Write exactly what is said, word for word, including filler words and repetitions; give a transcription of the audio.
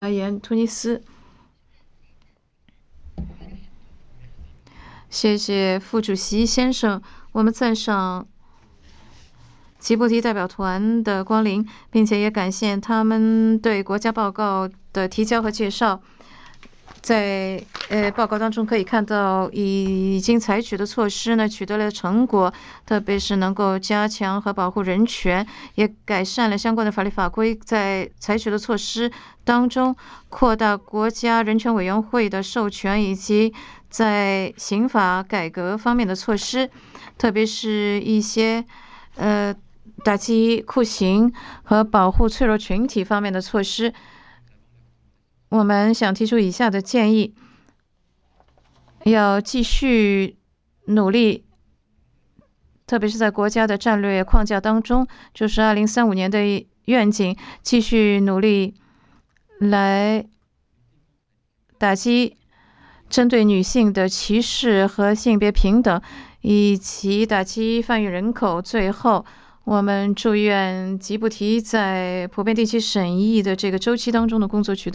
发言，突尼斯。谢谢副主席先生，我们赞赏吉布提代表团的光临，并且也感谢他们对国家报告的提交和介绍。在呃报告当中可以看到，已经采取的措施呢取得了成果，特别是能够加强和保护人权，也改善了相关的法律法规。在采取的措施当中，扩大国家人权委员会的授权，以及在刑法改革方面的措施，特别是一些呃打击酷刑和保护脆弱群体方面的措施。我们想提出以下的建议：要继续努力，特别是在国家的战略框架当中，就是二零三五年的愿景，继续努力来打击针对女性的歧视和性别平等，以及打击贩运人口。最后，我们祝愿吉布提在普遍地区审议的这个周期当中的工作取得